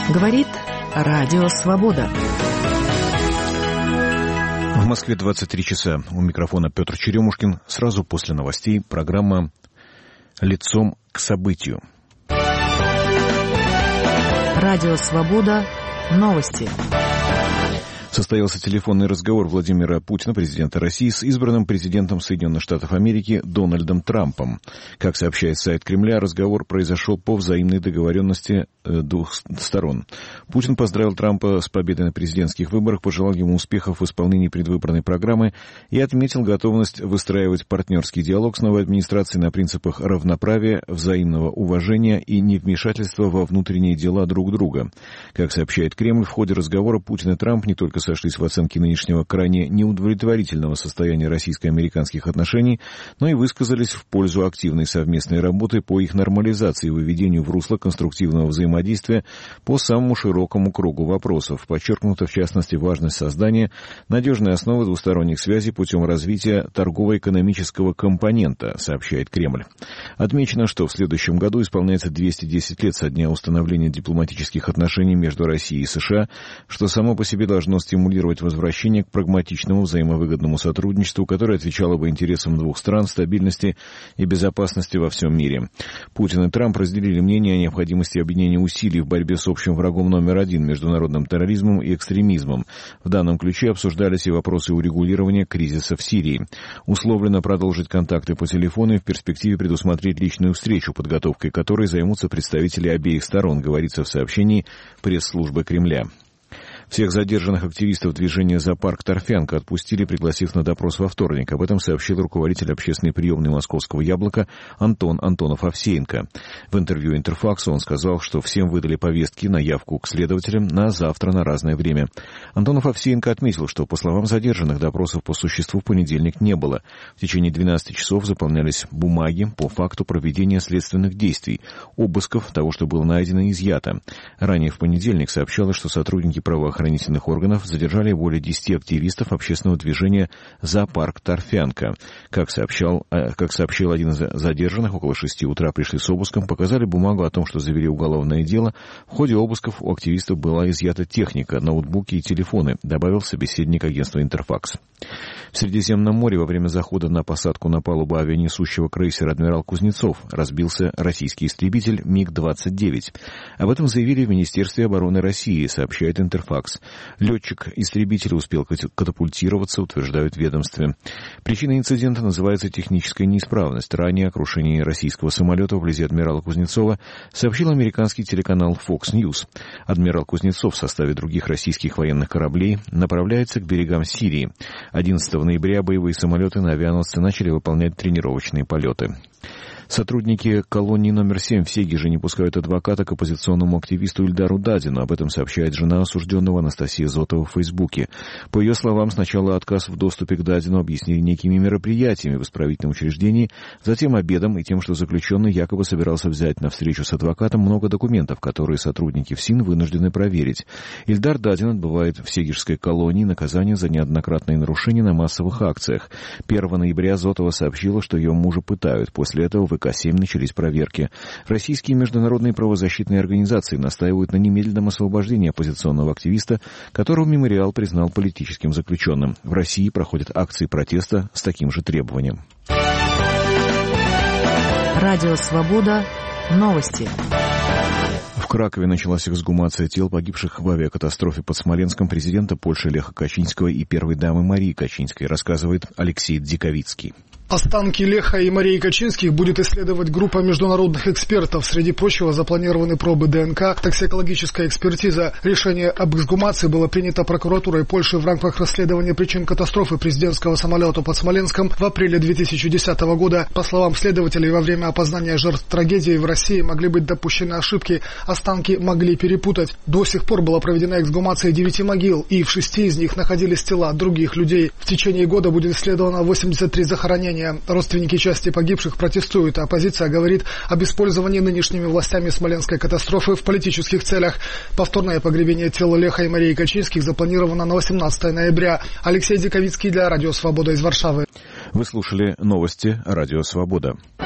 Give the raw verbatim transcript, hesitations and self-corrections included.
Говорит Радио Свобода. В Москве двадцать три часа. У микрофона Петр Черемушкин. Сразу после новостей программа «Лицом к событию». Радио Свобода. Новости. Состоялся телефонный разговор Владимира Путина, президента России, с избранным президентом Соединенных Штатов Америки Дональдом Трампом. Как сообщает сайт Кремля, разговор произошел по взаимной договоренности двух сторон. Путин поздравил Трампа с победой на президентских выборах, пожелал ему успехов в исполнении предвыборной программы и отметил готовность выстраивать партнерский диалог с новой администрацией на принципах равноправия, взаимного уважения и невмешательства во внутренние дела друг друга. Как сообщает Кремль, в ходе разговора Путин и Трамп не только сошлись в оценке нынешнего крайне неудовлетворительного состояния российско-американских отношений, но и высказались в пользу активной совместной работы по их нормализации и выведению в русло конструктивного взаимодействия по самому широкому кругу вопросов. Подчеркнута, в частности, важность создания надежной основы двусторонних связей путем развития торгово-экономического компонента, сообщает Кремль. Отмечено, что в следующем году исполняется двести десять лет со дня установления дипломатических отношений между Россией и США, что само по себе должно стимулировать стимулировать возвращение к прагматичному взаимовыгодному сотрудничеству, которое отвечало бы интересам двух стран, стабильности и безопасности во всем мире. Путин и Трамп разделили мнение о необходимости объединения усилий в борьбе с общим врагом номер один — международным терроризмом и экстремизмом. В данном ключе обсуждались и вопросы урегулирования кризиса в Сирии. Условлено продолжить контакты по телефону и в перспективе предусмотреть личную встречу, подготовкой которой займутся представители обеих сторон, говорится в сообщении пресс-службы Кремля. Всех задержанных активистов движения «За парк Торфянка» отпустили, пригласив на допрос во вторник. Об этом сообщил руководитель общественной приемной московского «Яблока» Антон Антонов-Овсеенко. В интервью «Интерфаксу» он сказал, что всем выдали повестки на явку к следователям на завтра на разное время. Антонов-Овсеенко отметил, что, по словам задержанных, допросов по существу в понедельник не было. В течение двенадцати часов заполнялись бумаги по факту проведения следственных действий, обысков, того, что было найдено и изъято. Ранее в понедельник сообщалось, что сотрудники правоохранительных правоохранительных органов задержали более десяти активистов общественного движения «За парк Торфянка». Как сообщал, как сообщил один из задержанных, около шести утра пришли с обыском, показали бумагу о том, что завели уголовное дело. В ходе обысков у активистов была изъята техника, ноутбуки и телефоны, добавил собеседник агентства «Интерфакс». В Средиземном море во время захода на посадку на палубу авианесущего крейсера «Адмирал Кузнецов» разбился российский истребитель МиГ двадцать девять. Об этом заявили в Министерстве обороны России, сообщает «Интерфакс». Летчик истребителя успел катапультироваться, утверждают в ведомстве. Причиной инцидента называется техническая неисправность. Ранее о крушении российского самолета вблизи «Адмирала Кузнецова» сообщил американский телеканал Fox News. «Адмирал Кузнецов» в составе других российских военных кораблей направляется к берегам Сирии. одиннадцатого ноября боевые самолеты на авианосце начали выполнять тренировочные полеты. Сотрудники колонии номер семь в Сегеже не пускают адвоката к оппозиционному активисту Ильдару Дадину. Об этом сообщает жена осужденного Анастасия Зотова в Фейсбуке. По ее словам, сначала отказ в доступе к Дадину объяснили некими мероприятиями в исправительном учреждении, затем обедом и тем, что заключенный якобы собирался взять на встречу с адвокатом много документов, которые сотрудники ФСИН вынуждены проверить. Ильдар Дадин отбывает в Сегежской колонии наказание за неоднократные нарушения на массовых акциях. первого ноября Зотова сообщила, что ее мужа пытают. После этого в ка семь начались проверки. Российские международные правозащитные организации настаивают на немедленном освобождении оппозиционного активиста, которого мемориал признал политическим заключенным. В России проходят акции протеста с таким же требованием. Радио «Свобода». Новости. В Кракове началась эксгумация тел погибших в авиакатастрофе под Смоленском президента Польши Леха Качинского и первой дамы Марии Качинской, рассказывает Алексей Дзиковицкий. Останки Леха и Марии Качинских будет исследовать группа международных экспертов. Среди прочего запланированы пробы ДНК, токсикологическая экспертиза. Решение об эксгумации было принято прокуратурой Польши в рамках расследования причин катастрофы президентского самолета под Смоленском в апреле две тысячи десятого года. По словам следователей, во время опознания жертв трагедии в России могли быть допущены ошибки. Останки могли перепутать. До сих пор была проведена эксгумация девяти могил, и в шести из них находились тела других людей. В течение года будет исследовано восемьдесят три захоронения. Родственники части погибших протестуют, а оппозиция говорит об использовании нынешними властями смоленской катастрофы в политических целях. Повторное погребение тела Леха и Марии Качинских запланировано на восемнадцатого ноября. Алексей Дзиковицкий для Радио Свобода из Варшавы. Вы слушали новости Радио Свобода.